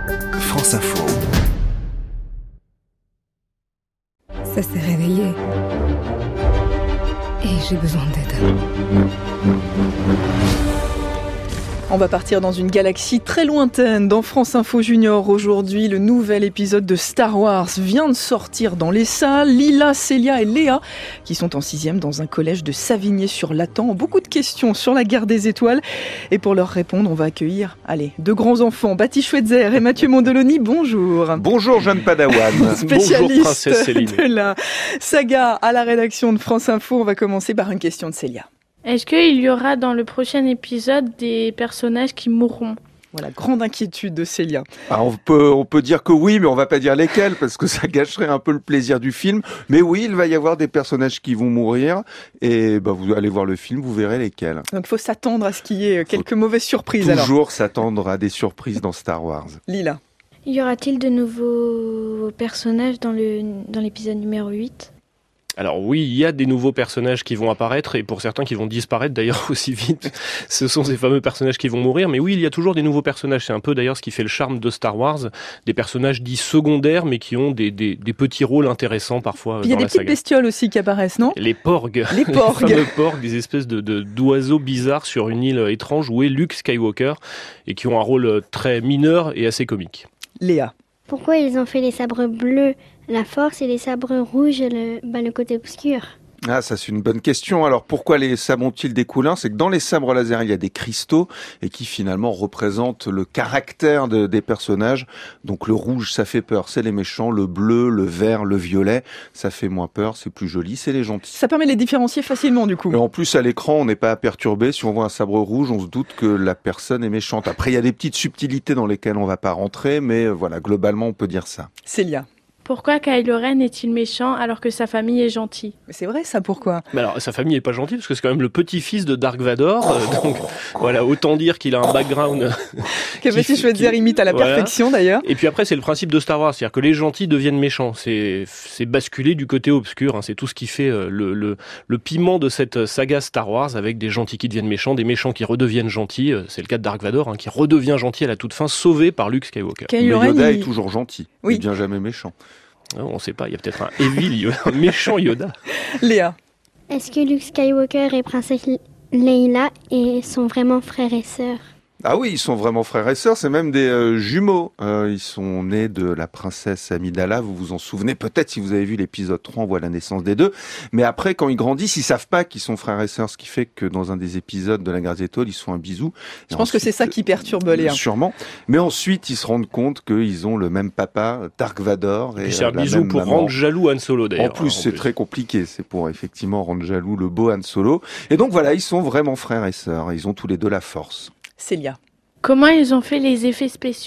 France Info. Ça s'est réveillé. Et j'ai besoin d'aide. On va partir dans une galaxie très lointaine. Dans France Info Junior, aujourd'hui, le nouvel épisode de Star Wars vient de sortir dans les salles. Lila, Célia et Léa, qui sont en 6e dans un collège de Savigny-sur-Latan, ont beaucoup de questions sur la guerre des étoiles. Et pour leur répondre, on va accueillir, deux grands enfants, Baptiste Schweitzer et Mathieu Mandeloni. Bonjour. Bonjour, jeune Padawan. Spécialiste Bonjour, princesse Céline. de la saga à la rédaction de France Info. On va commencer par une question de Célia. Est-ce qu'il y aura dans le prochain épisode des personnages qui mourront ? Voilà, grande inquiétude de Célia. Alors on peut dire que oui, mais on va pas dire lesquels, parce que ça gâcherait un peu le plaisir du film. Mais oui, il va y avoir des personnages qui vont mourir, et vous allez voir le film, vous verrez lesquels. Donc il faut s'attendre à ce qu'il y ait quelques mauvaises surprises. Toujours s'attendre à des surprises dans Star Wars. Lila. Y aura-t-il de nouveaux personnages dans l'épisode numéro 8 ? Alors oui, il y a des nouveaux personnages qui vont apparaître, et pour certains qui vont disparaître d'ailleurs aussi vite. Ce sont ces fameux personnages qui vont mourir, mais oui, il y a toujours des nouveaux personnages. C'est un peu d'ailleurs ce qui fait le charme de Star Wars, des personnages dits secondaires, mais qui ont des petits rôles intéressants parfois dans la saga. Il y a des petites bestioles aussi qui apparaissent, non ? Les porgs. Les porgs. Les fameux porgs, des espèces d'oiseaux bizarres sur une île étrange où est Luke Skywalker, et qui ont un rôle très mineur et assez comique. Léa. Pourquoi ils ont fait les sabres bleus la force et les sabres rouges le côté obscur ? Ah, ça c'est une bonne question. Alors pourquoi les sabres ont-ils des couleurs ? C'est que dans les sabres laser, il y a des cristaux et qui finalement représentent le caractère des personnages. Donc le rouge, ça fait peur, c'est les méchants. Le bleu, le vert, le violet, ça fait moins peur, c'est plus joli, c'est les gentils. Ça permet de les différencier facilement du coup. Et en plus à l'écran, on n'est pas perturbé. Si on voit un sabre rouge, on se doute que la personne est méchante. Après, il y a des petites subtilités dans lesquelles on va pas rentrer, mais voilà, globalement, on peut dire ça. Célia. Pourquoi Kylo Ren est-il méchant alors que sa famille est gentille ? Mais c'est vrai ça, pourquoi ? Mais alors, sa famille est pas gentille parce que c'est quand même le petit-fils de Dark Vador. Donc voilà, autant dire qu'il a un background que Baptiste Schweitzer imite à la perfection d'ailleurs. Et puis après, c'est le principe de Star Wars, c'est-à-dire que les gentils deviennent méchants. C'est basculer du côté obscur. C'est tout ce qui fait le piment de cette saga Star Wars, avec des gentils qui deviennent méchants, des méchants qui redeviennent gentils. C'est le cas de Dark Vador, qui redevient gentil à la toute fin, sauvé par Luke Skywalker. Mais Yoda est toujours gentil. Oui. Il devient jamais méchant. On ne sait pas, il y a peut-être un evil Yoda, un méchant Yoda. Léa. Est-ce que Luke Skywalker et princesse Leila sont vraiment frères et sœurs ? Ah oui, ils sont vraiment frères et sœurs, c'est même des jumeaux. Ils sont nés de la princesse Amidala, vous vous en souvenez peut-être si vous avez vu l'épisode 3, on voit la naissance des deux. Mais après, quand ils grandissent, ils savent pas qu'ils sont frères et sœurs, ce qui fait que dans un des épisodes de la guerre des étoiles, ils se font un bisou. Je pense que c'est ça qui perturbe Léa. Sûrement. Mais ensuite, ils se rendent compte qu'ils ont le même papa, Dark Vador. Et c'est un bisou pour rendre jaloux Han Solo d'ailleurs. En plus, c'est très compliqué, c'est pour effectivement rendre jaloux le beau Han Solo. Et donc voilà, ils sont vraiment frères et sœurs, ils ont tous les deux la force. Célia. Comment ils ont fait les effets spéciaux ?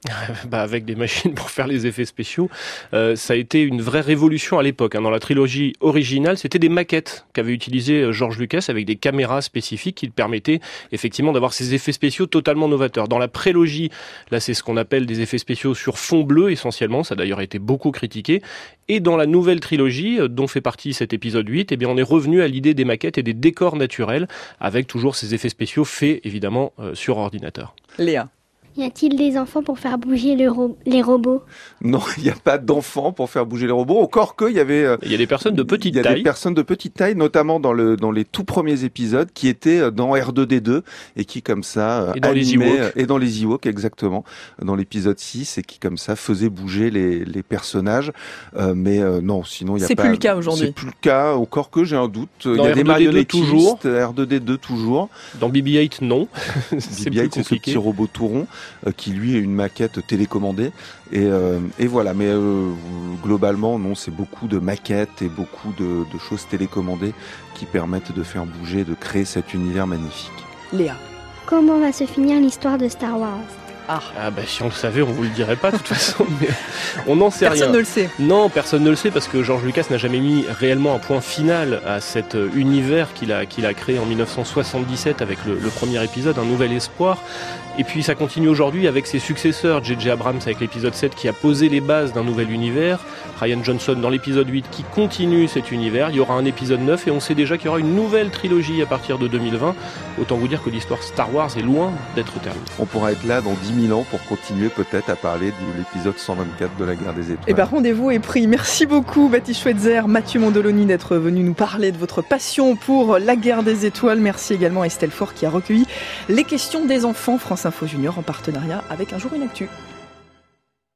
Avec des machines pour faire les effets spéciaux, ça a été une vraie révolution à l'époque. Dans la trilogie originale, c'était des maquettes qu'avait utilisé George Lucas avec des caméras spécifiques qui permettaient effectivement d'avoir ces effets spéciaux totalement novateurs. Dans la prélogie, là c'est ce qu'on appelle des effets spéciaux sur fond bleu essentiellement, ça a d'ailleurs été beaucoup critiqué. Et dans la nouvelle trilogie, dont fait partie cet épisode 8, on est revenu à l'idée des maquettes et des décors naturels, avec toujours ces effets spéciaux faits évidemment sur ordinateur. Léa. Y a-t-il des enfants pour faire bouger les robots ? Non, il n'y a pas d'enfants pour faire bouger les robots. Encore qu'il y avait... il y a des personnes de petite taille. Il y a des personnes de petite taille, notamment dans les tout premiers épisodes, qui étaient dans R2D2 et qui comme ça et dans animaient, les Ewoks. Et dans les Ewoks, exactement, dans l'épisode 6, et qui comme ça faisaient bouger les personnages. Mais non, sinon il y a pas... C'est plus le cas aujourd'hui. C'est plus le cas, encore que j'ai un doute. Il y a R2D2 des marionnettistes, toujours. R2D2 toujours. Dans BB-8, non. C'est BB-8, c'est ce petit robot tout rond qui lui est une maquette télécommandée et voilà, mais globalement non, c'est beaucoup de maquettes et beaucoup de choses télécommandées qui permettent de faire bouger, de créer cet univers magnifique. Léa. Comment va se finir l'histoire de Star Wars ? Si on le savait, on vous le dirait pas de toute façon, mais on n'en sait rien. Personne ne le sait. Non, personne ne le sait parce que George Lucas n'a jamais mis réellement un point final à cet univers qu'il a créé en 1977 avec le premier épisode, Un Nouvel Espoir. Et puis ça continue aujourd'hui avec ses successeurs, J.J. Abrams avec l'épisode 7 qui a posé les bases d'un nouvel univers, Rian Johnson dans l'épisode 8 qui continue cet univers, il y aura un épisode 9 et on sait déjà qu'il y aura une nouvelle trilogie à partir de 2020. Autant vous dire que l'histoire Star Wars est loin d'être terminée. On pourra être là dans 10 10 000 ans pour continuer peut-être à parler de l'épisode 124 de la guerre des étoiles. Et ben rendez-vous est pris. Merci beaucoup Baptiste Schweitzer, Mathieu Mondoloni d'être venu nous parler de votre passion pour la guerre des étoiles. Merci également à Estelle Faure qui a recueilli les questions des enfants. France Info Junior en partenariat avec Un Jour Une Actu.